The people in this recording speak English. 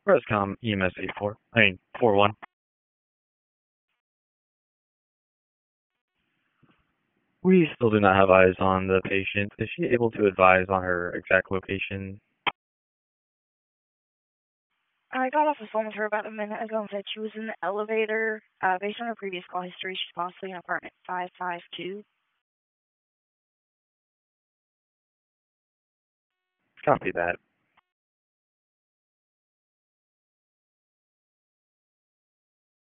Rescom EMS 41. We still do not have eyes on the patient. Is she able to advise on her exact location? I got off the phone with her about a minute ago and said she was in the elevator. Based on her previous call history, she's possibly in apartment 552. Copy that.